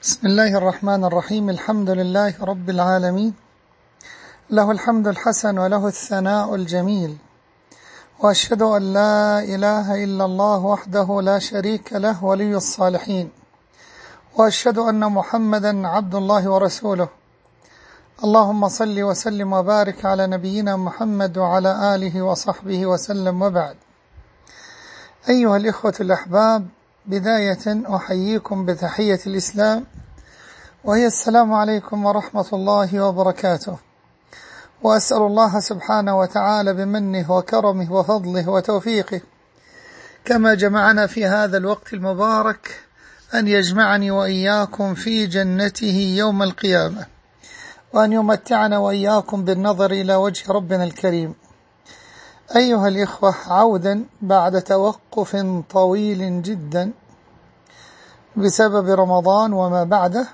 بسم الله الرحمن الرحيم. الحمد لله رب العالمين، له الحمد الحسن وله الثناء الجميل، وأشهد أن لا إله إلا الله وحده لا شريك له ولي الصالحين، وأشهد أن محمدا عبد الله ورسوله. اللهم صل وسلم وبارك على نبينا محمد وعلى آله وصحبه وسلم، وبعد. أيها الإخوة الأحباب، بداية أحييكم بتحية الإسلام، وهي السلام عليكم ورحمة الله وبركاته. وأسأل الله سبحانه وتعالى بمنه وكرمه وفضله وتوفيقه كما جمعنا في هذا الوقت المبارك أن يجمعني وإياكم في جنته يوم القيامة، وأن يمتعنا وإياكم بالنظر إلى وجه ربنا الكريم. أيها الإخوة، عودا بعد توقف طويل جدا بسبب رمضان وما بعده،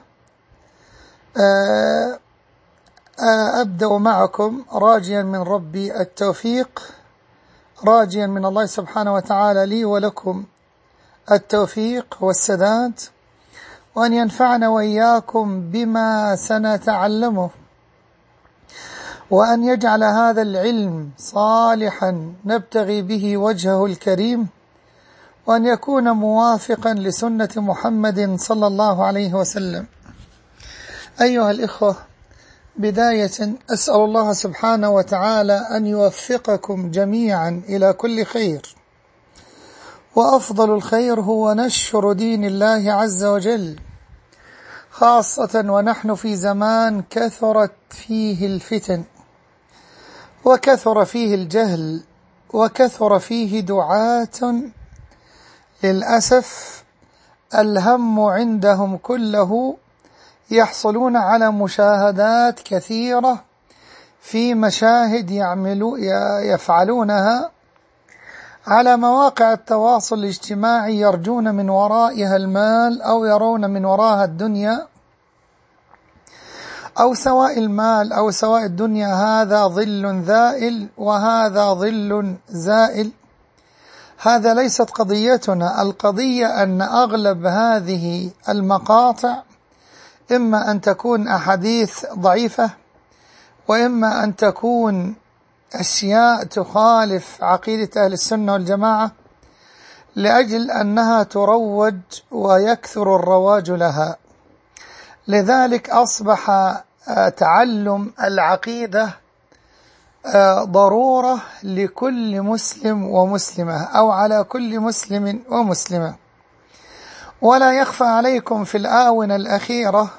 أبدأ معكم راجيا من ربي التوفيق، راجيا من الله سبحانه وتعالى لي ولكم التوفيق والسداد، وأن ينفعنا وإياكم بما سنتعلمه، وأن يجعل هذا العلم صالحا نبتغي به وجهه الكريم، وأن يكون موافقا لسنة محمد صلى الله عليه وسلم. أيها الإخوة، بداية أسأل الله سبحانه وتعالى أن يوفقكم جميعا إلى كل خير، وأفضل الخير هو نشر دين الله عز وجل، خاصة ونحن في زمان كثرت فيه الفتن، وكثر فيه الجهل، وكثر فيه دعاة للأسف الهم عندهم كله يحصلون على مشاهدات كثيرة في مشاهد يفعلونها على مواقع التواصل الاجتماعي، يرجون من ورائها المال، أو يرون من وراها الدنيا، أو سواء المال أو سواء الدنيا، هذا ظل ذائل وهذا ظل زائل. هذا ليست قضيتنا، القضية أن أغلب هذه المقاطع إما أن تكون أحاديث ضعيفة، وإما أن تكون أشياء تخالف عقيدة أهل السنة والجماعة، لأجل أنها تروج ويكثر الرواج لها. لذلك أصبح تعلم العقيدة ضرورة لكل مسلم ومسلمة، أو على كل مسلم ومسلمة. ولا يخفى عليكم في الآونة الأخيرة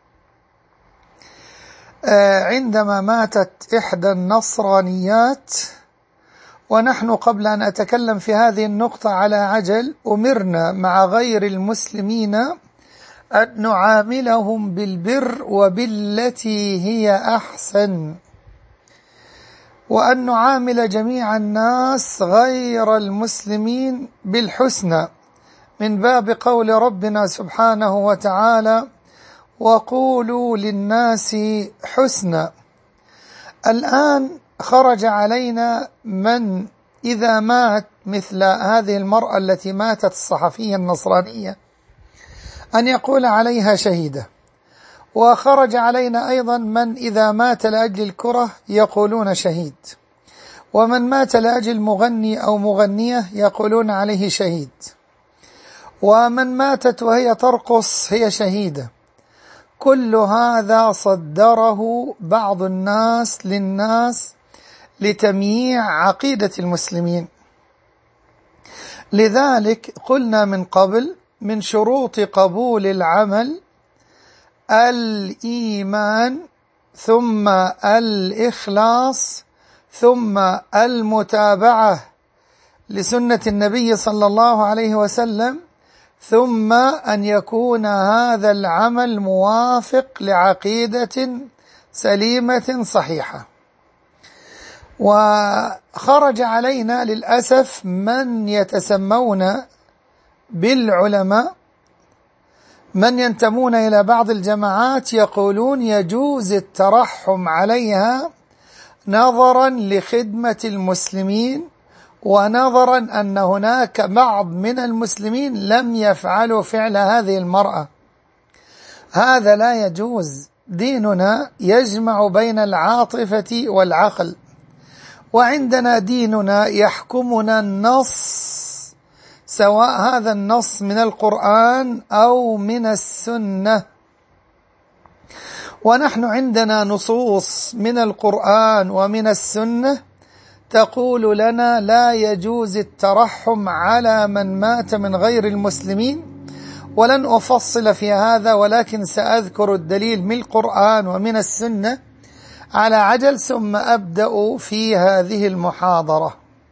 عندما ماتت إحدى النصرانيات، ونحن قبل أن أتكلم في هذه النقطة على عجل أمرنا مع غير المسلمين أن نعاملهم بالبر وبالتي هي أحسن، وأن نعامل جميع الناس غير المسلمين بالحسنى، من باب قول ربنا سبحانه وتعالى: وقولوا للناس حسنا. الآن خرج علينا من إذا مات مثل هذه المرأة التي ماتت، الصحفية النصرانية، أن يقول عليها شهيدة. وخرج علينا أيضا من إذا مات لأجل الكرة يقولون شهيد، ومن مات لأجل مغني أو مغنية يقولون عليه شهيد، ومن ماتت وهي ترقص هي شهيدة. كل هذا صدره بعض الناس للناس لتمييع عقيدة المسلمين. لذلك قلنا من قبل: من شروط قبول العمل الإيمان، ثم الإخلاص، ثم المتابعة لسنة النبي صلى الله عليه وسلم، ثم أن يكون هذا العمل موافق لعقيدة سليمة صحيحة. وخرج علينا للأسف من يتسمون بالعلماء، من ينتمون إلى بعض الجماعات، يقولون يجوز الترحم عليها نظرا لخدمة المسلمين، ونظرا أن هناك بعض من المسلمين لم يفعلوا فعل هذه المرأة، هذا لا يجوز. ديننا يجمع بين العاطفة والعقل، وعندنا ديننا يحكمنا النص، سواء هذا النص من القرآن أو من السنة. ونحن عندنا نصوص من القرآن ومن السنة تقول لنا لا يجوز الترحم على من مات من غير المسلمين، ولن أفصل في هذا، ولكن سأذكر الدليل من القرآن ومن السنة على عجل ثم أبدأ في هذه المحاضرة.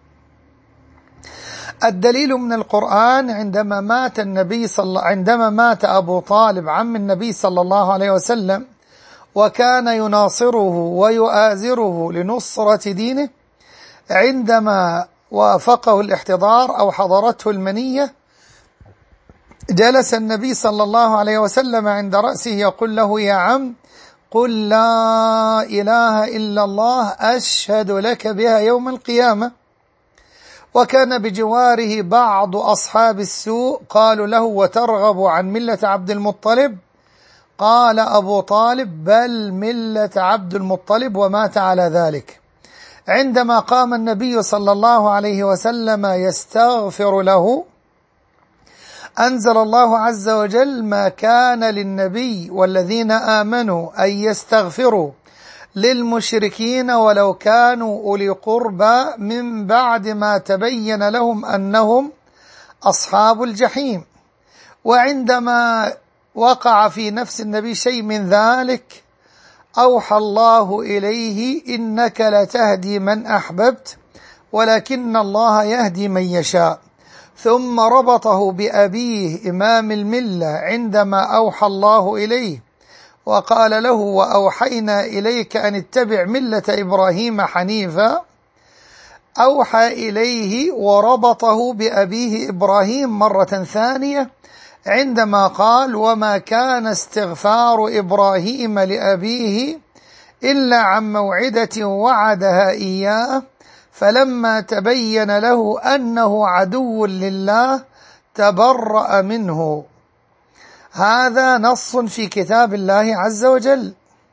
الدليل من القرآن عندما مات أبو طالب عم النبي صلى الله عليه وسلم، وكان يناصره ويؤازره لنصرة دينه، عندما وافقه الاحتضار أو حضرته المنية، جلس النبي صلى الله عليه وسلم عند رأسه يقول له: يا عم، قل لا إله إلا الله أشهد لك بها يوم القيامة. وكان بجواره بعض أصحاب السوء قالوا له: وترغب عن ملة عبد المطلب؟ قال أبو طالب: بل ملة عبد المطلب، ومات على ذلك. عندما قام النبي صلى الله عليه وسلم يستغفر له، أنزل الله عز وجل: ما كان للنبي والذين آمنوا أن يستغفروا للمشركين ولو كانوا أولي قربى من بعد ما تبين لهم أنهم أصحاب الجحيم. وعندما وقع في نفس النبي شيء من ذلك، أوحى الله إليه: إنك لتهدي من أحببت ولكن الله يهدي من يشاء. ثم ربطه بأبيه إمام الملة عندما أوحى الله إليه وقال له: وأوحينا إليك أن اتبع ملة إبراهيم حنيفا. أوحى إليه وربطه بأبيه إبراهيم مرة ثانية عندما قال: وما كان استغفار إبراهيم لأبيه إلا عن موعدة وعدها إياه، فلما تبين له أنه عدو لله تبرأ منه. هذا نص في كتاب الله عز وجل،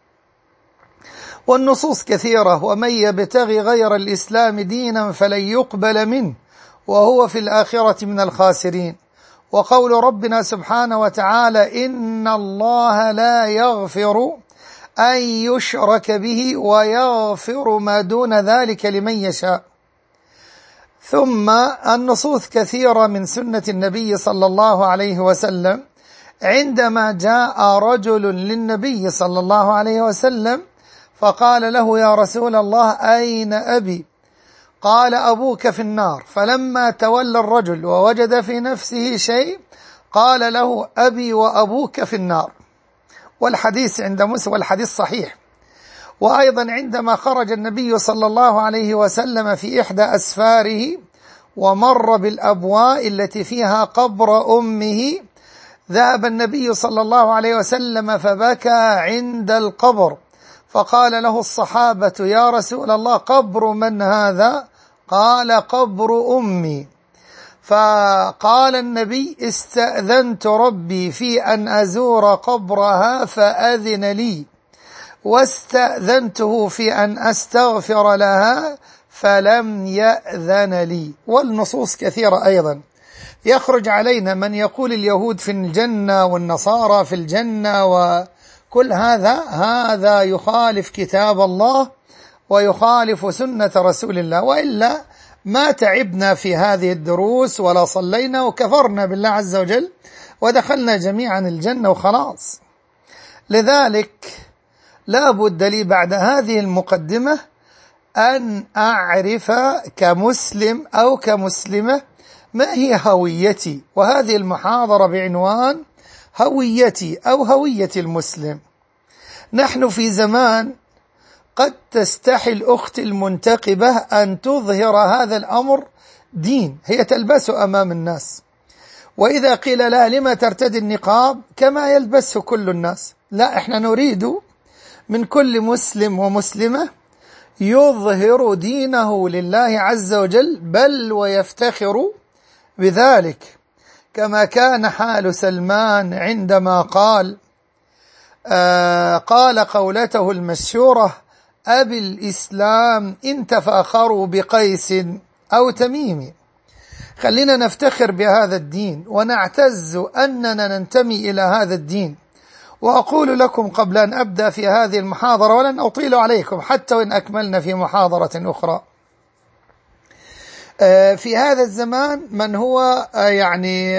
والنصوص كثيرة: ومن يبتغي غير الإسلام دينا فلن يقبل منه وهو في الآخرة من الخاسرين. وقول ربنا سبحانه وتعالى: إن الله لا يغفر أن يشرك به ويغفر ما دون ذلك لمن يشاء. ثم النصوص كثيرة من سنة النبي صلى الله عليه وسلم، عندما جاء رجل للنبي صلى الله عليه وسلم فقال له: يا رسول الله، أين أبي؟ قال: أبوك في النار. فلما تولى الرجل ووجد في نفسه شيء قال له: أبي وأبوك في النار. والحديث عند مسلم، والحديث صحيح. وأيضا عندما خرج النبي صلى الله عليه وسلم في إحدى أسفاره ومر بالأبواء التي فيها قبر أمه، ذهب النبي صلى الله عليه وسلم فبكى عند القبر، فقال له الصحابة: يا رسول الله، قبر من هذا؟ قال: قبر أمي. فقال النبي: استأذنت ربي في أن أزور قبرها فأذن لي، واستأذنته في أن أستغفر لها فلم يأذن لي. والنصوص كثيرة أيضا. يخرج علينا من يقول اليهود في الجنة والنصارى في الجنة، وكل هذا يخالف كتاب الله ويخالف سنة رسول الله، وإلا ما تعبنا في هذه الدروس ولا صلينا وكفرنا بالله عز وجل ودخلنا جميعا الجنة وخلاص. لذلك لا بد لي بعد هذه المقدمة أن أعرف كمسلم أو كمسلمة ما هي هويتي، وهذه المحاضرة بعنوان هويتي أو هوية المسلم. نحن في زمان قد تستحي الأخت المنتقبة أن تظهر هذا الأمر دين، هي تلبسه أمام الناس، وإذا قيل لها: لما ترتدي النقاب كما يلبسه كل الناس؟ لا، إحنا نريد من كل مسلم ومسلمة يظهر دينه لله عز وجل، بل ويفتخر بذلك، كما كان حال سلمان عندما قال: قال قولته المشهورة: أبي الإسلام إن تفاخروا بقيس أو تميم. خلينا نفتخر بهذا الدين ونعتز أننا ننتمي إلى هذا الدين. وأقول لكم قبل أن أبدأ في هذه المحاضرة، ولن أطيل عليكم حتى وإن أكملنا في محاضرة أخرى، في هذا الزمان من هو يعني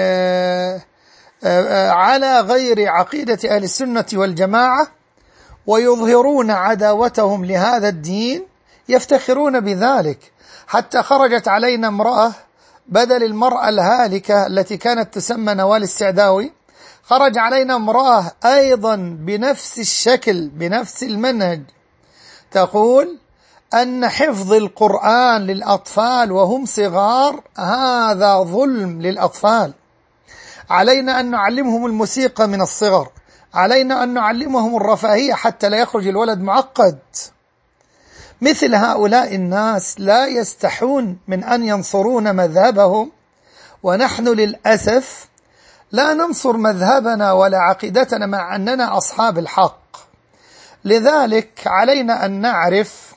على غير عقيدة أهل السنة والجماعة ويظهرون عداوتهم لهذا الدين يفتخرون بذلك. حتى خرجت علينا امرأة بدل المرأة الهالكة التي كانت تسمى نوال السعداوي، خرج علينا امرأة أيضا بنفس الشكل بنفس المنهج، تقول أن حفظ القرآن للأطفال وهم صغار هذا ظلم للأطفال. علينا أن نعلمهم الموسيقى من الصغر، علينا أن نعلمهم الرفاهية حتى لا يخرج الولد معقد. مثل هؤلاء الناس لا يستحون من أن ينصرون مذهبهم، ونحن للأسف لا ننصر مذهبنا ولا عقيدتنا مع أننا أصحاب الحق. لذلك علينا أن نعرف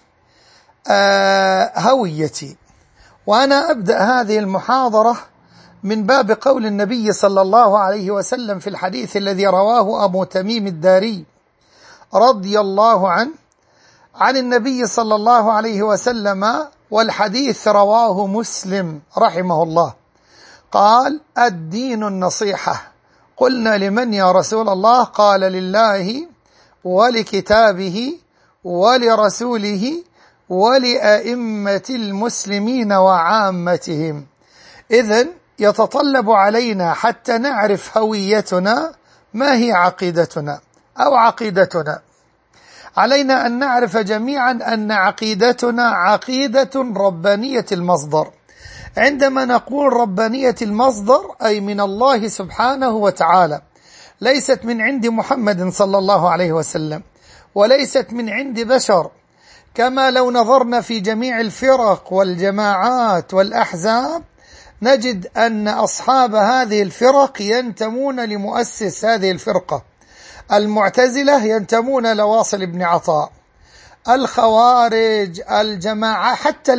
هويتي. وأنا أبدأ هذه المحاضرة من باب قول النبي صلى الله عليه وسلم في الحديث الذي رواه أبو تميم الداري رضي الله عنه عن النبي صلى الله عليه وسلم، والحديث رواه مسلم رحمه الله، قال: الدين النصيحة. قلنا: لمن يا رسول الله؟ قال: لله ولكتابه ولرسوله ولأئمة المسلمين وعامتهم. إذن يتطلب علينا حتى نعرف هويتنا ما هي عقيدتنا أو عقيدتنا. علينا أن نعرف جميعا أن عقيدتنا عقيدة ربانية المصدر. عندما نقول ربانية المصدر أي من الله سبحانه وتعالى، ليست من عند محمد صلى الله عليه وسلم، وليست من عند بشر. كما لو نظرنا في جميع الفرق والجماعات والأحزاب نجد أن أصحاب هذه الفرق ينتمون لمؤسس هذه الفرقة. المعتزلة ينتمون لواصل بن عطاء، الخوارج، الجماعة، حتى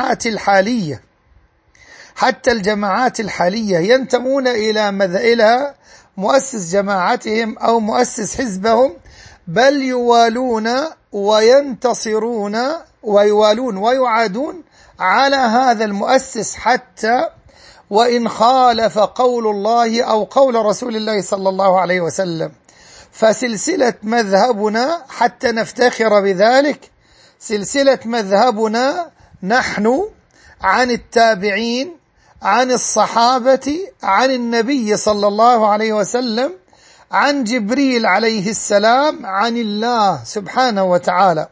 الجماعات الحالية ينتمون إلى مؤسس جماعتهم أو مؤسس حزبهم، بل يوالون وينتصرون ويعادون على هذا المؤسس حتى وإن خالف قول الله أو قول رسول الله صلى الله عليه وسلم. فسلسلة مذهبنا حتى نفتخر بذلك، سلسلة مذهبنا نحن عن التابعين، عن الصحابة، عن النبي صلى الله عليه وسلم، عن جبريل عليه السلام، عن الله سبحانه وتعالى.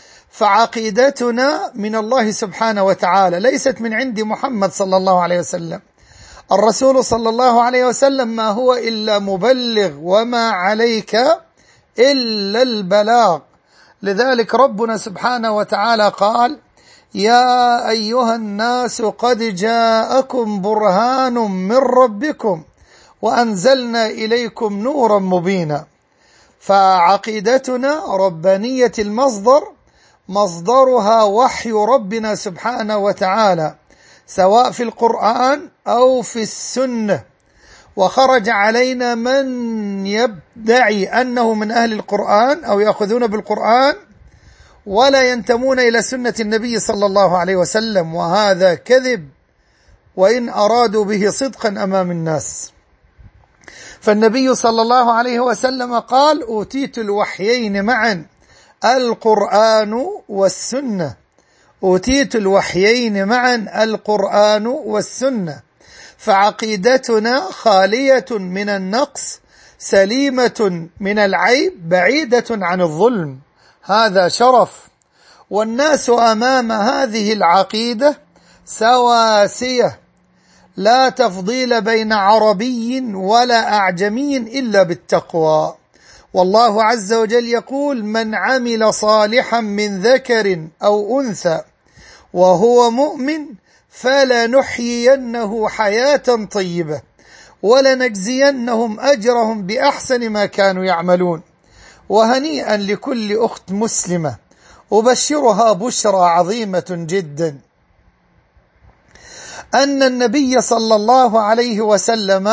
فعقيدتنا من الله سبحانه وتعالى، ليست من عند محمد صلى الله عليه وسلم. الرسول صلى الله عليه وسلم ما هو إلا مبلغ، وما عليك إلا البلاغ. لذلك ربنا سبحانه وتعالى قال: يا أيها الناس قد جاءكم برهان من ربكم وأنزلنا إليكم نورا مبينا. فعقيدتنا ربانية المصدر، مصدرها وحي ربنا سبحانه وتعالى، سواء في القرآن أو في السنة. وخرج علينا من يدعي أنه من أهل القرآن أو يأخذون بالقرآن ولا ينتمون إلى سنة النبي صلى الله عليه وسلم، وهذا كذب وإن أرادوا به صدقا أمام الناس. فالنبي صلى الله عليه وسلم قال: أوتيت الوحيين معا، القرآن والسنة. أوتيت الوحيين معا، القرآن والسنة. فعقيدتنا خالية من النقص، سليمة من العيب، بعيدة عن الظلم. هذا شرف. والناس أمام هذه العقيدة سواسية، لا تفضيل بين عربي ولا أعجمي إلا بالتقوى. والله عز وجل يقول: من عمل صالحا من ذكر أو أنثى وهو مؤمن فلنحيينه حياة طيبة ولنجزينهم أجرهم بأحسن ما كانوا يعملون. وهنيئا لكل أخت مسلمة، أبشرها بشرى عظيمة جدا أن النبي صلى الله عليه وسلم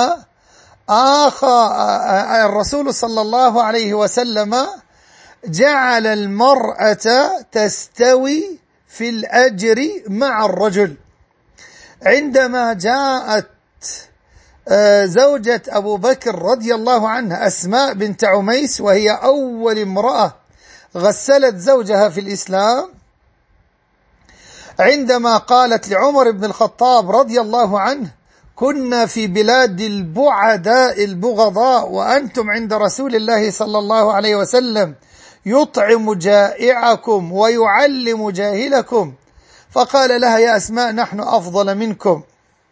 الرسول صلى الله عليه وسلم جعل المرأة تستوي في الأجر مع الرجل. عندما جاءت زوجة أبو بكر رضي الله عنها أسماء بنت عميس، وهي أول امرأة غسلت زوجها في الإسلام، عندما قالت لعمر بن الخطاب رضي الله عنه: كنا في بلاد البعداء البغضاء وأنتم عند رسول الله صلى الله عليه وسلم يطعم جائعكم ويعلم جاهلكم، فقال لها: يا أسماء نحن أفضل منكم.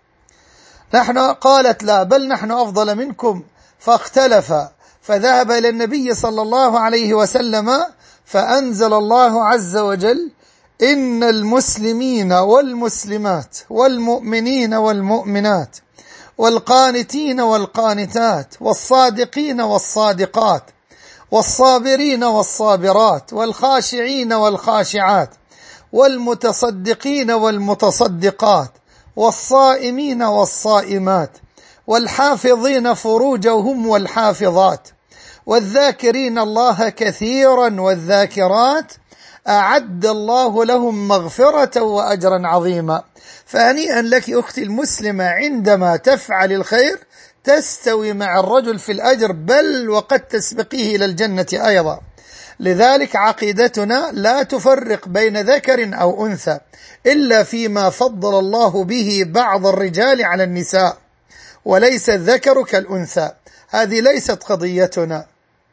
قالت: لا، بل نحن أفضل منكم. فاختلف، فذهب إلى النبي صلى الله عليه وسلم، فأنزل الله عز وجل: إن المسلمين والمسلمات والمؤمنين والمؤمنات والقانتين والقانتات والصادقين والصادقات والصابرين والصابرات والخاشعين والخاشعات والمتصدقين والمتصدقات والصائمين والصائمات والحافظين فروجهم والحافظات والذاكرين الله كثيرا والذاكرات أعد الله لهم مغفرة وأجرا عظيما. فهنيئا لك أختي المسلمة، عندما تفعل الخير تستوي مع الرجل في الأجر، بل وقد تسبقيه إلى الجنة أيضا. لذلك عقيدتنا لا تفرق بين ذكر أو أنثى إلا فيما فضل الله به بعض الرجال على النساء، وليس الذكر كالأنثى، هذه ليست قضيتنا.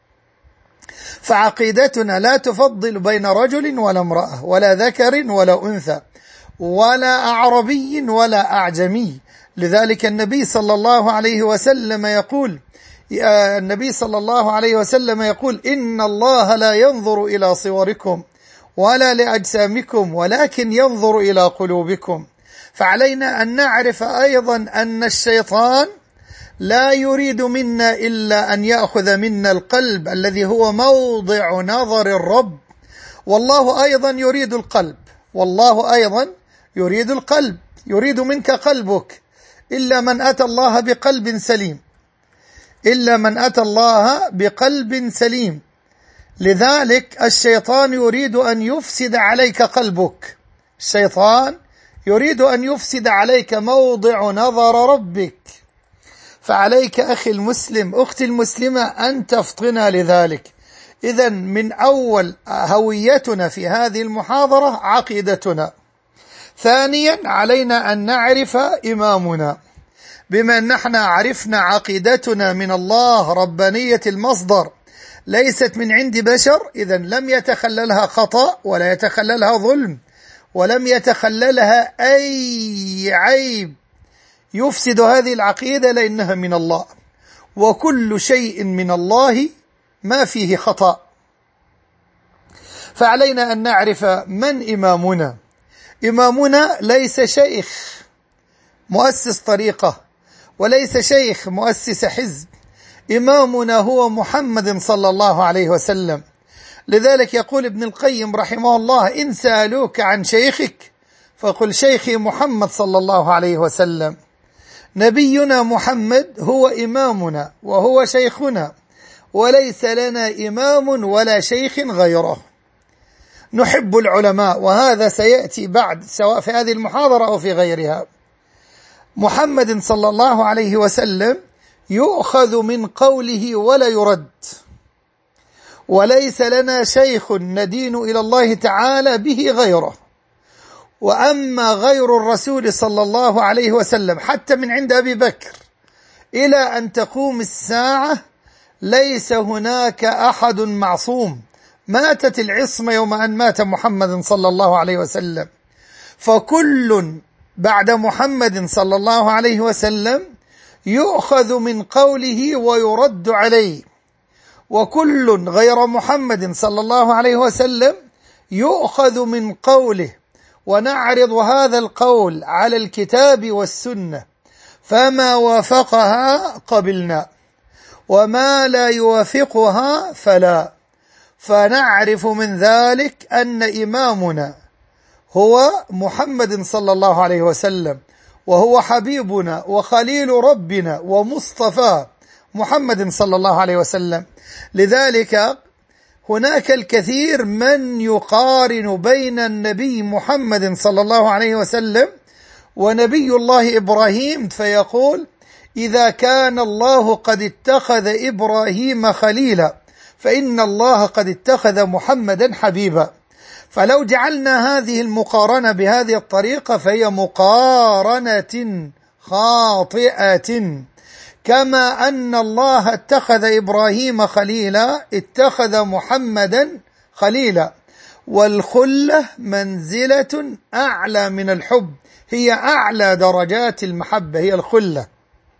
فعقيدتنا لا تفضل بين رجل ولا امرأة ولا ذكر ولا أنثى ولا أعربي ولا أعجمي. لذلك النبي صلى الله عليه وسلم يقول: إن الله لا ينظر إلى صوركم ولا لأجسامكم ولكن ينظر إلى قلوبكم. فعلينا أن نعرف أيضا أن الشيطان لا يريد منا إلا أن يأخذ منا القلب الذي هو موضع نظر الرب، والله أيضا يريد القلب، والله أيضا يريد القلب، يريد منك قلبك، إلا من أتى الله بقلب سليم، إلا من أتى الله بقلب سليم. لذلك الشيطان يريد أن يفسد عليك قلبك، الشيطان يريد أن يفسد عليك موضع نظر ربك. فعليك أخي المسلم، أختي المسلمة، أن تفطن لذلك. إذن من أول هويتنا في هذه المحاضرة عقيدتنا. ثانيا، علينا أن نعرف إمامنا. بما أن احنا عرفنا عقيدتنا من الله ربانية المصدر ليست من عند بشر، إذن لم يتخللها خطأ ولا يتخللها ظلم ولم يتخللها أي عيب يفسد هذه العقيدة، لأنها من الله، وكل شيء من الله ما فيه خطأ. فعلينا أن نعرف من إمامنا. إمامنا ليس شيخ مؤسس طريقة وليس شيخ مؤسس حزب، إمامنا هو محمد صلى الله عليه وسلم. لذلك يقول ابن القيم رحمه الله: إن سألوك عن شيخك فقل شيخي محمد صلى الله عليه وسلم. نبينا محمد هو إمامنا وهو شيخنا، وليس لنا إمام ولا شيخ غيره. نحب العلماء، وهذا سيأتي بعد سواء في هذه المحاضرة أو في غيرها. محمد صلى الله عليه وسلم يؤخذ من قوله ولا يرد، وليس لنا شيخ ندين إلى الله تعالى به غيره. وأما غير الرسول صلى الله عليه وسلم حتى من عند أبي بكر إلى أن تقوم الساعة ليس هناك أحد معصوم، ماتت العصمة يوم أن مات محمد صلى الله عليه وسلم. فكل بعد محمد صلى الله عليه وسلم يؤخذ من قوله ويرد عليه، وكل غير محمد صلى الله عليه وسلم يؤخذ من قوله، ونعرض هذا القول على الكتاب والسنة، فما وافقها قبلنا وما لا يوافقها فلا. فنعرف من ذلك أن إمامنا هو محمد صلى الله عليه وسلم، وهو حبيبنا وخليل ربنا ومصطفى محمد صلى الله عليه وسلم. لذلك هناك الكثير من يقارن بين النبي محمد صلى الله عليه وسلم ونبي الله إبراهيم، فيقول: إذا كان الله قد اتخذ إبراهيم خليلا فإن الله قد اتخذ محمدا حبيبا. فلو جعلنا هذه المقارنة بهذه الطريقة فهي مقارنة خاطئة. كما أن الله اتخذ إبراهيم خليلا اتخذ محمدا خليلا، والخلة منزلة أعلى من الحب، هي أعلى درجات المحبة، هي الخلة.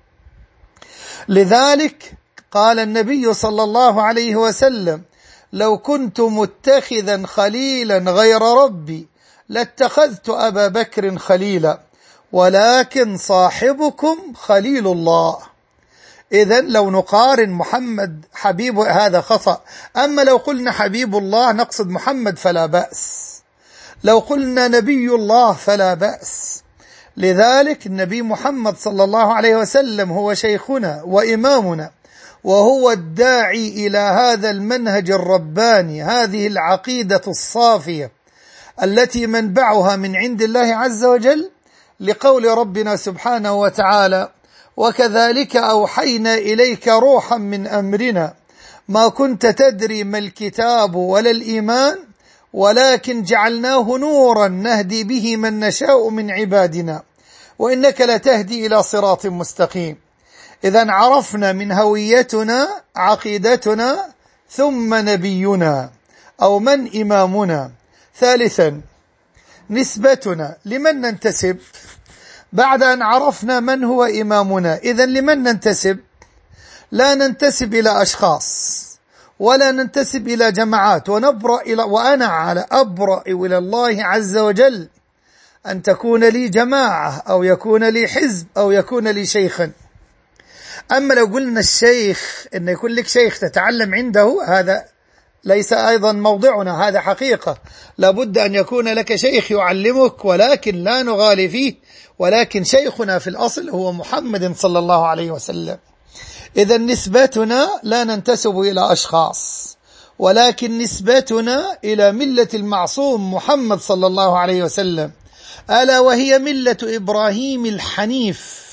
لذلك قال النبي صلى الله عليه وسلم: لو كنت متخذا خليلا غير ربي لاتخذت أبا بكر خليلا، ولكن صاحبكم خليل الله. إذن لو نقارن محمد حبيب هذا خطأ، أما لو قلنا حبيب الله نقصد محمد فلا بأس، لو قلنا نبي الله فلا بأس. لذلك النبي محمد صلى الله عليه وسلم هو شيخنا وإمامنا، وهو الداعي إلى هذا المنهج الرباني، هذه العقيدة الصافية التي منبعها من عند الله عز وجل، لقول ربنا سبحانه وتعالى: وكذلك أوحينا إليك روحا من أمرنا ما كنت تدري ما الكتاب ولا الإيمان ولكن جعلناه نورا نهدي به من نشاء من عبادنا وإنك لتهدي إلى صراط مستقيم. إذن عرفنا من هويتنا عقيدتنا، ثم نبينا أو من إمامنا. ثالثا نسبتنا، لمن ننتسب؟ بعد أن عرفنا من هو إمامنا، إذن لمن ننتسب؟ لا ننتسب إلى أشخاص ولا ننتسب إلى جماعات، وأنا على أبرأ إلى الله عز وجل أن تكون لي جماعة أو يكون لي حزب أو يكون لي شيخا. أما لو قلنا الشيخ أن يكون لك شيخ تتعلم عنده، هذا ليس أيضا موضعنا، هذا حقيقة، لابد أن يكون لك شيخ يعلمك، ولكن لا نغالي فيه، ولكن شيخنا في الأصل هو محمد صلى الله عليه وسلم. إذا نسبتنا لا ننتسب إلى أشخاص، ولكن نسبتنا إلى ملة المعصوم محمد صلى الله عليه وسلم، ألا وهي ملة إبراهيم الحنيف،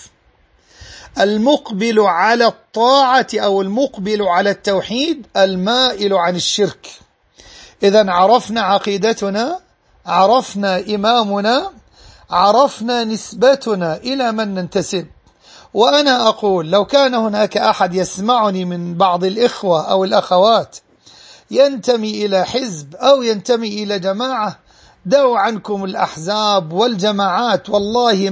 المقبل على الطاعة أو المقبل على التوحيد، المائل عن الشرك. إذن عرفنا عقيدتنا، عرفنا إمامنا، عرفنا نسبتنا إلى من ننتسب. وأنا أقول لو كان هناك أحد يسمعني من بعض الإخوة أو الأخوات ينتمي إلى حزب أو ينتمي إلى جماعة، دعوا عنكم الأحزاب والجماعات، والله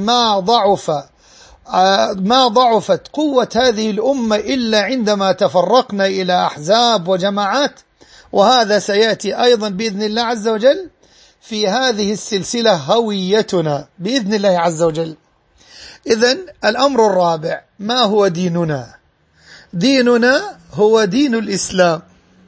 ما ضعفت قوة هذه الأمة إلا عندما تفرقنا إلى أحزاب وجماعات، وهذا سيأتي أيضا بإذن الله عز وجل في هذه السلسلة هويتنا بإذن الله عز وجل. إذن الأمر الرابع: ما هو ديننا؟ ديننا هو دين الإسلام.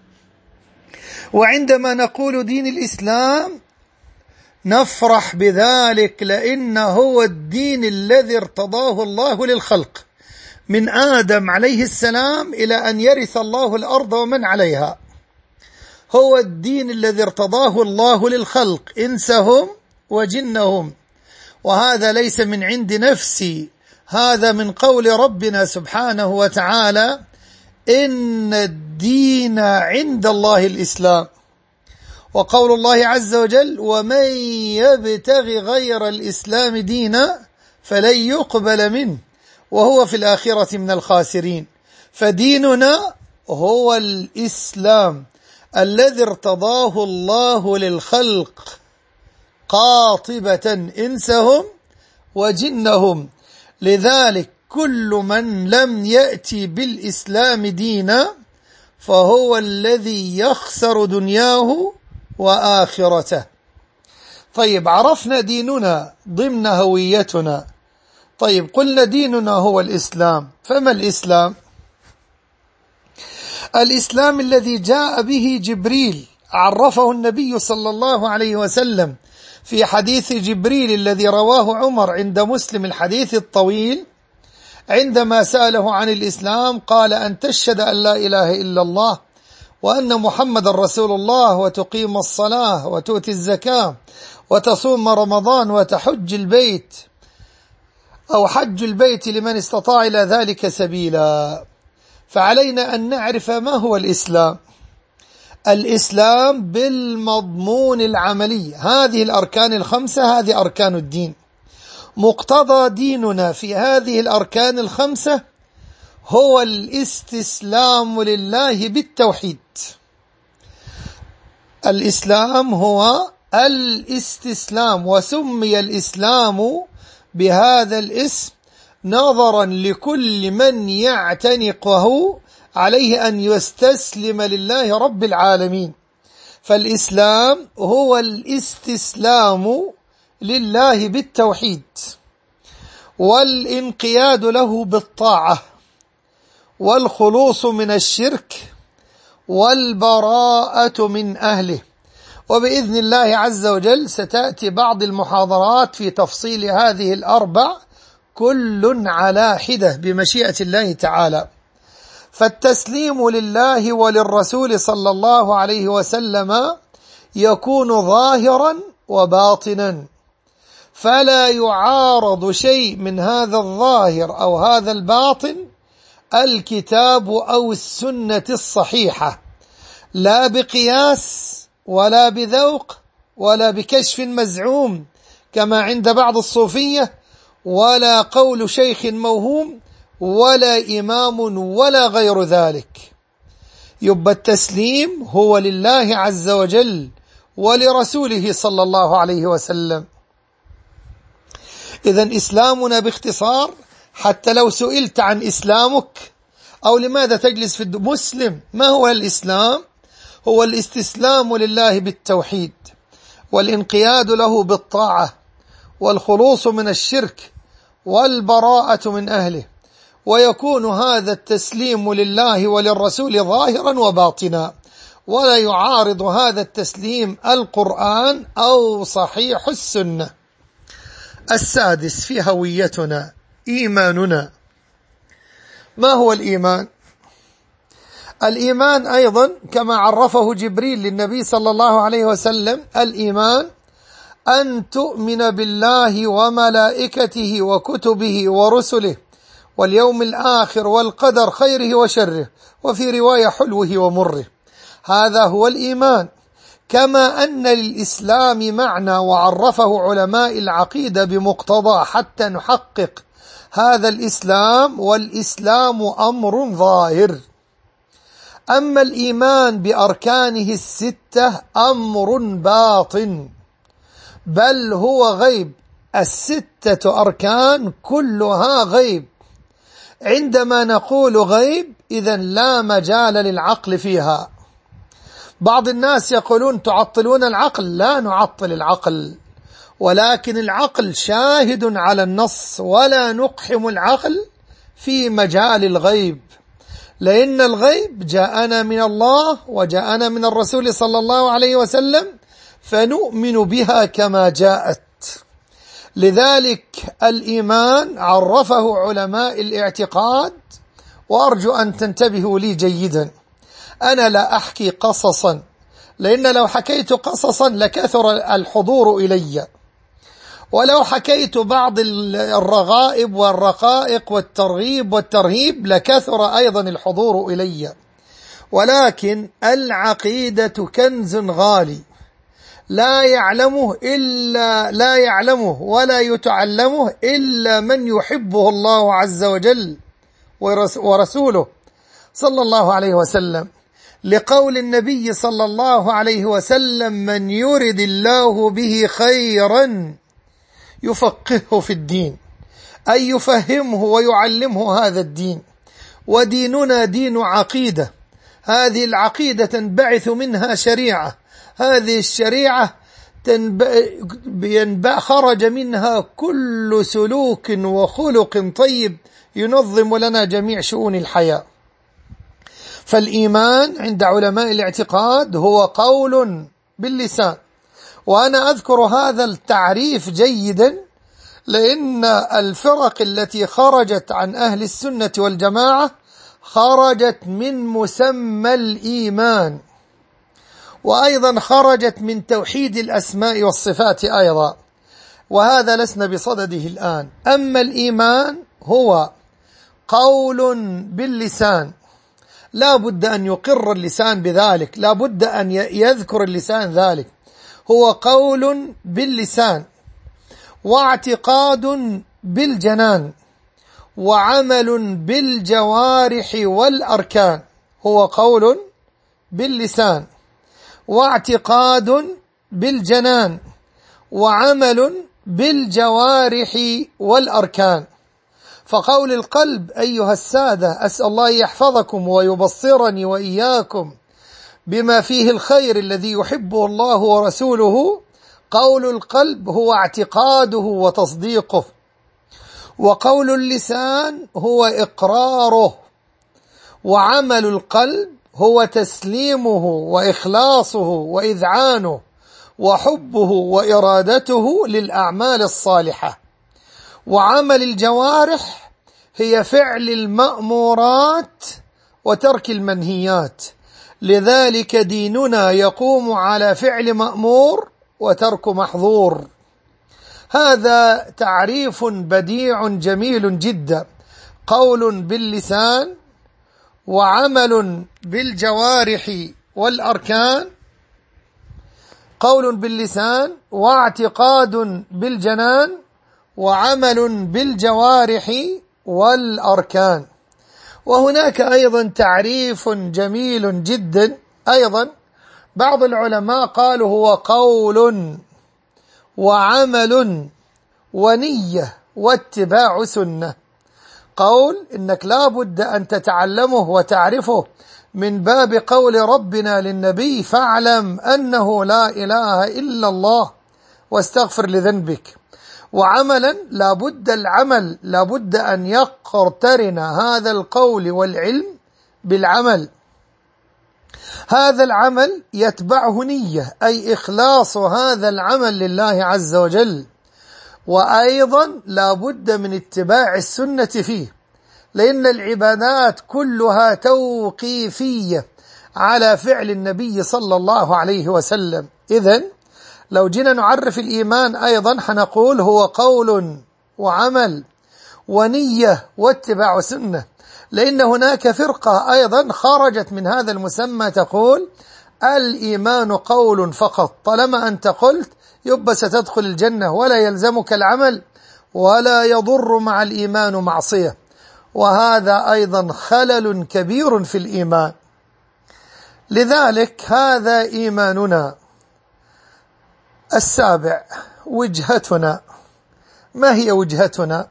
وعندما نقول دين الإسلام نفرح بذلك، لأنه هو الدين الذي ارتضاه الله للخلق من آدم عليه السلام إلى أن يرث الله الأرض ومن عليها. هو الدين الذي ارتضاه الله للخلق، إنسهم وجنهم، وهذا ليس من عند نفسي، هذا من قول ربنا سبحانه وتعالى: إن الدين عند الله الإسلام. وقول الله عز وجل: ومن يبتغي غير الإسلام دينا فلن يقبل منه وهو في الآخرة من الخاسرين. فديننا هو الإسلام الذي ارتضاه الله للخلق قاطبة، إنسهم وجنهم. لذلك كل من لم يأتي بالإسلام دينا فهو الذي يخسر دنياه وآخرته. طيب، عرفنا ديننا ضمن هويتنا. طيب، قلنا ديننا هو الإسلام، فما الإسلام؟ الإسلام الذي جاء به جبريل عرفه النبي صلى الله عليه وسلم في حديث جبريل الذي رواه عمر عند مسلم، الحديث الطويل، عندما سأله عن الإسلام قال: أن تشهد أن لا إله إلا الله وأن محمد رسول الله وتقيم الصلاة وتؤتي الزكاة وتصوم رمضان وتحج البيت أو حج البيت لمن استطاع إلى ذلك سبيلا. فعلينا أن نعرف ما هو الإسلام. الإسلام بالمضمون العملي، هذه الأركان الخمسة، هذه أركان الدين. مقتضى ديننا في هذه الأركان الخمسة هو الاستسلام لله بالتوحيد. الإسلام هو الاستسلام، وسمي الإسلام بهذا الاسم نظرا لكل من يعتنقه عليه أن يستسلم لله رب العالمين. فالإسلام هو الاستسلام لله بالتوحيد، والانقياد له بالطاعة، والخلوص من الشرك، والبراءة من أهله. وبإذن الله عز وجل ستأتي بعض المحاضرات في تفصيل هذه الأربع كل على حدة بمشيئة الله تعالى. فالتسليم لله وللرسول صلى الله عليه وسلم يكون ظاهرا وباطنا، فلا يعارض شيء من هذا الظاهر أو هذا الباطن الكتاب أو السنة الصحيحة، لا بقياس ولا بذوق ولا بكشف مزعوم كما عند بعض الصوفية، ولا قول شيخ موهوم ولا إمام ولا غير ذلك. يبقى التسليم هو لله عز وجل ولرسوله صلى الله عليه وسلم. إذن إسلامنا باختصار، حتى لو سئلت عن إسلامك أو لماذا تجلس في مسلم، ما هو الإسلام؟ هو الاستسلام لله بالتوحيد، والانقياد له بالطاعة، والخلوص من الشرك، والبراءة من أهله. ويكون هذا التسليم لله وللرسول ظاهرا وباطنا، ولا يعارض هذا التسليم القرآن أو صحيح السنة. السادس في هويتنا إيماننا. ما هو الإيمان؟ الإيمان أيضا كما عرفه جبريل للنبي صلى الله عليه وسلم: الإيمان أن تؤمن بالله وملائكته وكتبه ورسله واليوم الآخر والقدر خيره وشره، وفي رواية حلوه ومره. هذا هو الإيمان. كما أن للإسلام معنى وعرفه علماء العقيدة بمقتضى حتى نحقق هذا الإسلام، والإسلام أمر ظاهر. أما الإيمان بأركانه الستة أمر باطن، بل هو غيب. الستة أركان كلها غيب. عندما نقول غيب إذن لا مجال للعقل فيها. بعض الناس يقولون تعطلون العقل. لا نعطل العقل، ولكن العقل شاهد على النص، ولا نقحم العقل في مجال الغيب، لأن الغيب جاءنا من الله وجاءنا من الرسول صلى الله عليه وسلم، فنؤمن بها كما جاءت. لذلك الإيمان عرفه علماء الاعتقاد، وأرجو أن تنتبهوا لي جيدا. أنا لا أحكي قصصا، لأن لو حكيت قصصا لكثر الحضور إلي، ولو حكيت بعض الرغائب والرقائق والترغيب والترهيب لكثر أيضا الحضور إلي. ولكن العقيدة كنز غالي لا يعلمه ولا يتعلمه إلا من يحبه الله عز وجل ورسوله صلى الله عليه وسلم، لقول النبي صلى الله عليه وسلم: من يرد الله به خيرا يفقهه في الدين، أي يفهمه ويعلمه هذا الدين. وديننا دين عقيدة، هذه العقيدة تنبعث منها شريعة، هذه الشريعة خرج منها كل سلوك وخلق طيب ينظم لنا جميع شؤون الحياة. فالإيمان عند علماء الاعتقاد هو قول باللسان. وأنا أذكر هذا التعريف جيدا لأن الفرق التي خرجت عن أهل السنة والجماعة خرجت من مسمى الإيمان، وأيضا خرجت من توحيد الأسماء والصفات أيضا، وهذا لسنا بصدده الآن. أما الإيمان هو قول باللسان، لا بد أن يقر اللسان بذلك، لا بد أن يذكر اللسان ذلك. هو قول باللسان واعتقاد بالجنان وعمل بالجوارح والأركان. هو قول باللسان واعتقاد بالجنان وعمل بالجوارح والأركان. فقول القلب أيها السادة، أسأل الله يحفظكم ويبصرني وإياكم بما فيه الخير الذي يحبه الله ورسوله. قول القلب هو اعتقاده وتصديقه، وقول اللسان هو إقراره، وعمل القلب هو تسليمه وإخلاصه وإذعانه وحبه وإرادته للأعمال الصالحة. وعمل الجوارح هي فعل المأمورات وترك المنهيات، لذلك ديننا يقوم على فعل مأمور وترك محظور. هذا تعريف بديع جميل جدا، قول باللسان وعمل بالجوارح والأركان، قول باللسان واعتقاد بالجنان وعمل بالجوارح والأركان. وهناك أيضا تعريف جميل جدا أيضا، بعض العلماء قالوا هو قول وعمل ونية واتباع سنة. قول إنك لا بد أن تتعلمه وتعرفه من باب قول ربنا للنبي فاعلم أنه لا إله إلا الله واستغفر لذنبك. وعملا العمل لا بد أن يقترن هذا القول والعلم بالعمل. هذا العمل يتبعه نية، أي إخلاص هذا العمل لله عز وجل. وأيضا لا بد من اتباع السنة فيه، لأن العبادات كلها توقيفية على فعل النبي صلى الله عليه وسلم. إذن لو جينا نعرف الإيمان أيضا حنقول هو قول وعمل ونية واتباع سنة، لأن هناك فرقة أيضا خرجت من هذا المسمى تقول الإيمان قول فقط، طالما أنت قلت يبقى ستدخل الجنة ولا يلزمك العمل ولا يضر مع الإيمان معصية. وهذا أيضا خلل كبير في الإيمان. لذلك هذا إيماننا. السابع وجهتنا. ما هي وجهتنا؟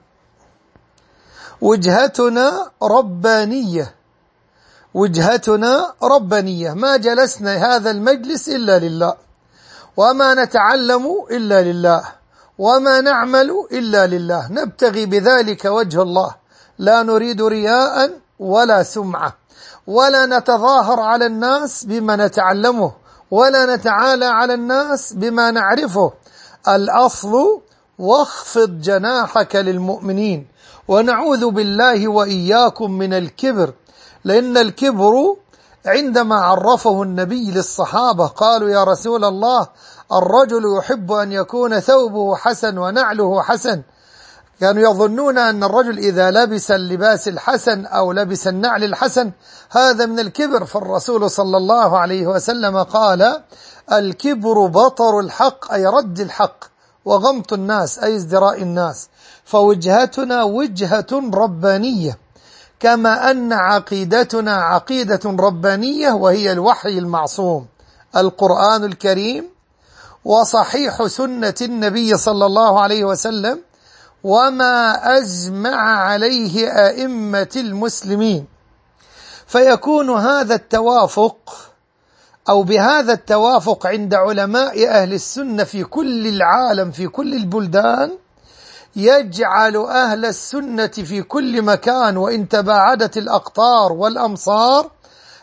وجهتنا ربانية، وجهتنا ربانية. ما جلسنا هذا المجلس إلا لله، وما نتعلم إلا لله، وما نعمل إلا لله، نبتغي بذلك وجه الله، لا نريد رياء ولا سمعة، ولا نتظاهر على الناس بما نتعلمه، ولا نتعالى على الناس بما نعرفه. الأصل واخفض جناحك للمؤمنين. ونعوذ بالله وإياكم من الكبر، لأن الكبر عندما عرفه النبي للصحابة قالوا يا رسول الله الرجل يحب أن يكون ثوبه حسن ونعله حسن. كانوا يظنون أن الرجل إذا لبس اللباس الحسن أو لبس النعل الحسن هذا من الكبر. فالرسول صلى الله عليه وسلم قال الكبر بطر الحق، أي رد الحق، وغمط الناس، أي ازدراء الناس. فوجهتنا وجهة ربانية، كما أن عقيدتنا عقيدة ربانية، وهي الوحي المعصوم القرآن الكريم وصحيح سنة النبي صلى الله عليه وسلم وما أجمع عليه أئمة المسلمين. فيكون هذا التوافق أو بهذا التوافق عند علماء أهل السنة في كل العالم في كل البلدان يجعل أهل السنة في كل مكان وإن تباعدت الأقطار والأمصار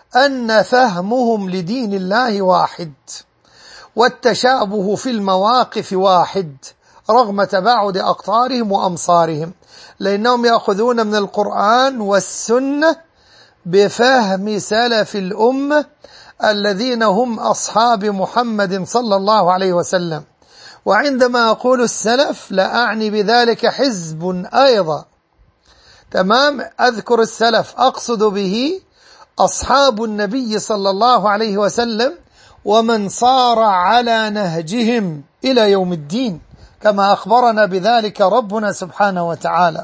أن فهمهم لدين الله واحد، والتشابه في المواقف واحد رغم تباعد أقطارهم وأمصارهم، لأنهم يأخذون من القرآن والسنة بفهم سلف الأمة الذين هم أصحاب محمد صلى الله عليه وسلم. وعندما أقول السلف لا أعني بذلك حزب أيضا، تمام، أذكر السلف أقصد به أصحاب النبي صلى الله عليه وسلم ومن صار على نهجهم إلى يوم الدين، كما أخبرنا بذلك ربنا سبحانه وتعالى.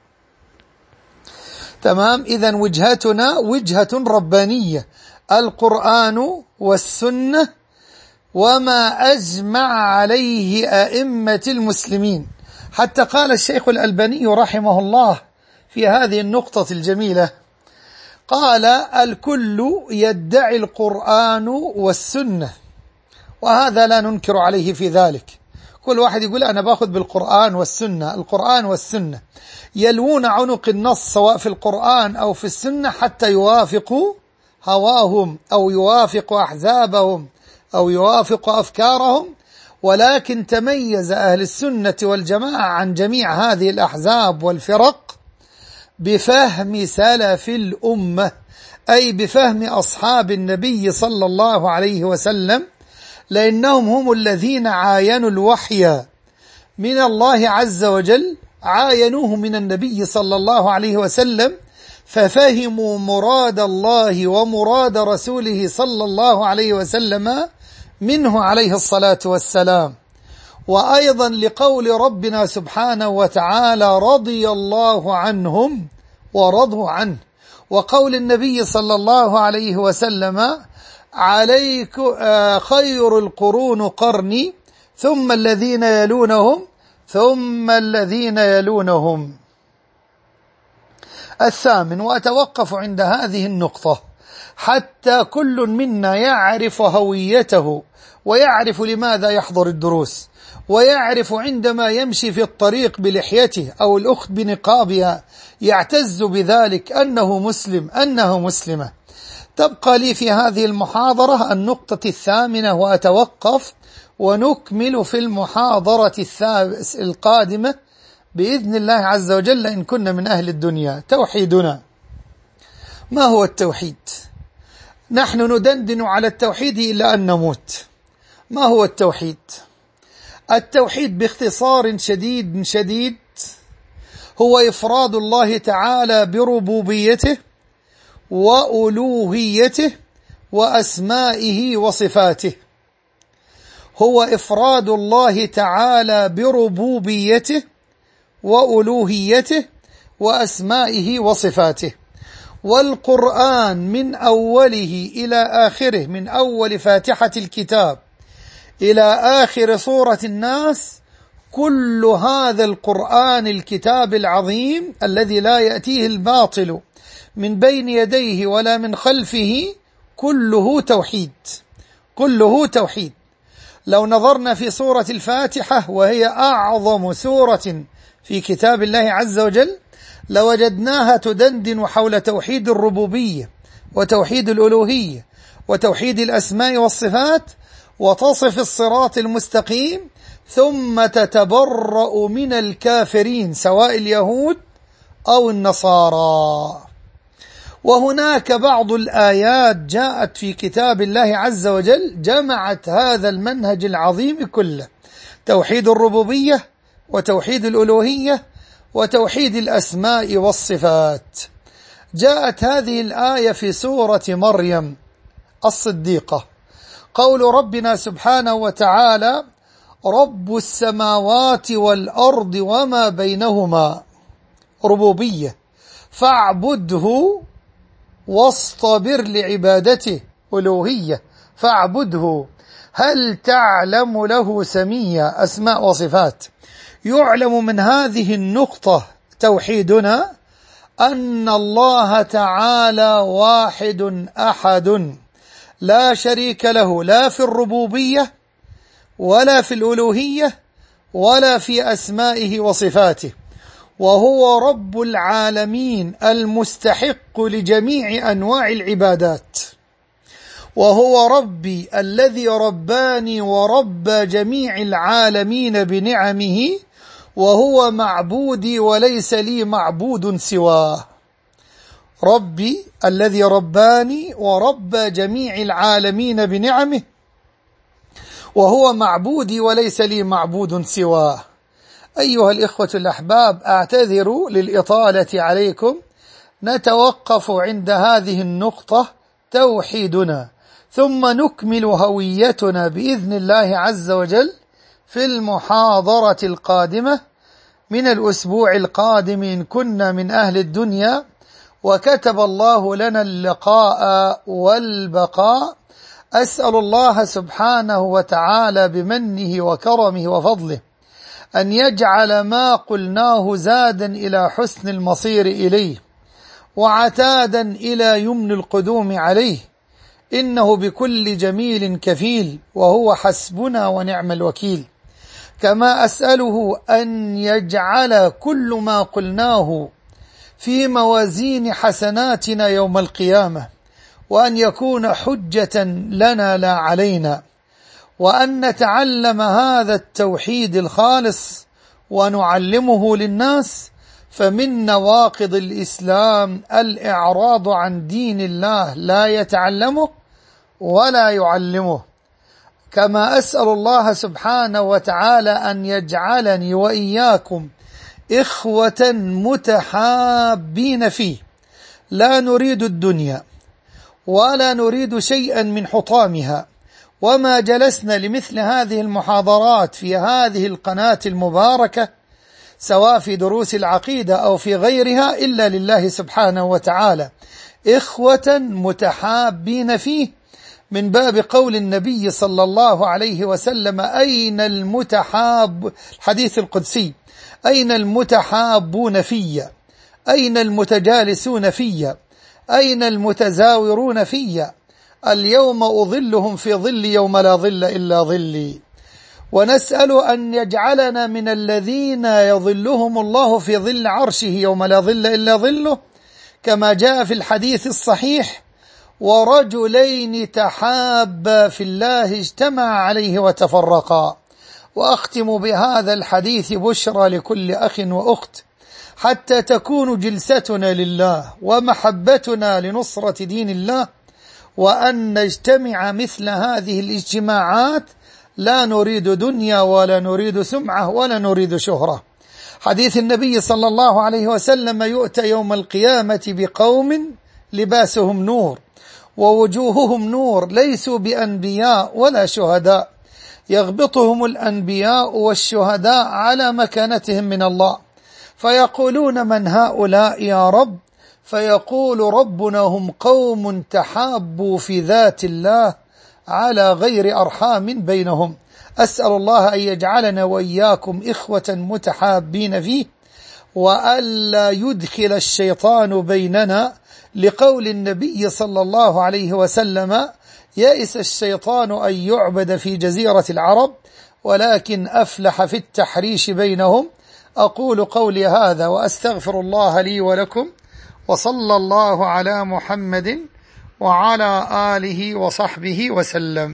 تمام، إذن وجهتنا وجهة ربانية، القرآن والسنة وما أجمع عليه أئمة المسلمين. حتى قال الشيخ الألباني رحمه الله في هذه النقطة الجميلة، قال: الكل يدعي القرآن والسنة، وهذا لا ننكر عليه في ذلك. كل واحد يقول أنا باخذ بالقرآن والسنة، القرآن والسنة، يلوون عنق النص سواء في القرآن أو في السنة حتى يوافقوا هواهم أو يوافقوا أحزابهم أو يوافقوا أفكارهم. ولكن تميز أهل السنة والجماعة عن جميع هذه الأحزاب والفرق بفهم سلف الأمة، أي بفهم أصحاب النبي صلى الله عليه وسلم، لأنهم هم الذين عاينوا الوحي من الله عز وجل، عاينوه من النبي صلى الله عليه وسلم، ففهموا مراد الله ومراد رسوله صلى الله عليه وسلم منه عليه الصلاة والسلام. وأيضا لقول ربنا سبحانه وتعالى: رضي الله عنهم ورضوا عنه، وقول النبي صلى الله عليه وسلم: خير القرون قرني ثم الذين يلونهم ثم الذين يلونهم. الثامن، وأتوقف عند هذه النقطة حتى كل منا يعرف هويته، ويعرف لماذا يحضر الدروس، ويعرف عندما يمشي في الطريق بلحيته أو الأخت بنقابها يعتز بذلك أنه مسلم، أنه مسلمة. تبقى لي في هذه المحاضرة النقطة الثامنة، وأتوقف ونكمل في المحاضرة القادمة بإذن الله عز وجل إن كنا من أهل الدنيا. توحيدنا. ما هو التوحيد؟ نحن ندندن على التوحيد إلا أن نموت. ما هو التوحيد؟ التوحيد باختصار شديد هو إفراد الله تعالى بربوبيته وألوهيته وأسمائه وصفاته. هو إفراد الله تعالى بربوبيته وألوهيته وأسمائه وصفاته. والقرآن من أوله إلى آخره، من أول فاتحة الكتاب إلى آخر سورة الناس، كل هذا القرآن الكتاب العظيم الذي لا يأتيه الباطل من بين يديه ولا من خلفه، كله توحيد، كله توحيد. لو نظرنا في سورة الفاتحة وهي أعظم سورة في كتاب الله عز وجل لوجدناها تدندن حول توحيد الربوبية وتوحيد الألوهية وتوحيد الأسماء والصفات، وتصف الصراط المستقيم، ثم تتبرأ من الكافرين سواء اليهود أو النصارى. وهناك بعض الآيات جاءت في كتاب الله عز وجل جمعت هذا المنهج العظيم كله: توحيد الربوبية وتوحيد الألوهية وتوحيد الأسماء والصفات. جاءت هذه الآية في سورة مريم الصديقة، قول ربنا سبحانه وتعالى: رب السماوات والأرض وما بينهما، ربوبية، فاعبده واصطبر لعبادته، ألوهية، فاعبده، هل تعلم له سميا، أسماء وصفات. يعلم من هذه النقطة توحيدنا أن الله تعالى واحد أحد لا شريك له، لا في الربوبية ولا في الألوهية ولا في أسمائه وصفاته. وهو رب العالمين المستحق لجميع أنواع العبادات، وهو ربي الذي رباني ورب جميع العالمين بنعمه، وهو معبودي وليس لي معبود سواه. ربي الذي رباني ورب جميع العالمين بنعمه، وهو معبودي وليس لي معبود سواه. أيها الإخوة الأحباب، أعتذر للإطالة عليكم، نتوقف عند هذه النقطة توحيدنا، ثم نكمل هويتنا بإذن الله عز وجل في المحاضرة القادمة من الأسبوع القادم إن كنا من أهل الدنيا وكتب الله لنا اللقاء والبقاء. أسأل الله سبحانه وتعالى بمنه وكرمه وفضله أن يجعل ما قلناه زادا إلى حسن المصير إليه وعتادا إلى يمن القدوم عليه، إنه بكل جميل كفيل وهو حسبنا ونعم الوكيل. كما أسأله أن يجعل كل ما قلناه في موازين حسناتنا يوم القيامة، وأن يكون حجة لنا لا علينا، وأن نتعلم هذا التوحيد الخالص ونعلمه للناس. فمن نواقض الإسلام الإعراض عن دين الله، لا يتعلمه ولا يعلمه. كما أسأل الله سبحانه وتعالى أن يجعلني وإياكم إخوة متحابين فيه، لا نريد الدنيا ولا نريد شيئا من حطامها، وما جلسنا لمثل هذه المحاضرات في هذه القناة المباركة سواء في دروس العقيدة أو في غيرها إلا لله سبحانه وتعالى، إخوة متحابين فيه، من باب قول النبي صلى الله عليه وسلم: أين المتحاب، الحديث القدسي: أين المتحابون في؟ أين المتجالسون في؟ أين المتزاورون في؟ اليوم أظلهم في ظل يوم لا ظل إلا ظلي. ونسأل أن يجعلنا من الذين يظلهم الله في ظل عرشه يوم لا ظل إلا ظله، كما جاء في الحديث الصحيح: ورجلين تحابا في الله اجتمع عليه وتفرقا. وأختم بهذا الحديث بشرى لكل أخ وأخت، حتى تكون جلستنا لله ومحبتنا لنصرة دين الله، وأن نجتمع مثل هذه الاجتماعات لا نريد دنيا ولا نريد سمعة ولا نريد شهرة. حديث النبي صلى الله عليه وسلم: يؤتى يوم القيامة بقوم لباسهم نور ووجوههم نور، ليسوا بأنبياء ولا شهداء، يغبطهم الأنبياء والشهداء على مكانتهم من الله، فيقولون: من هؤلاء يا رب؟ فيقول ربنا: هم قوم تحابوا في ذات الله على غير أرحام بينهم. أسأل الله أن يجعلنا وإياكم إخوة متحابين فيه، وألا يدخل الشيطان بيننا، لقول النبي صلى الله عليه وسلم: يئس الشيطان أن يعبد في جزيرة العرب، ولكن أفلح في التحريش بينهم. أقول قولي هذا وأستغفر الله لي ولكم، وصلى الله على محمد وعلى آله وصحبه وسلم.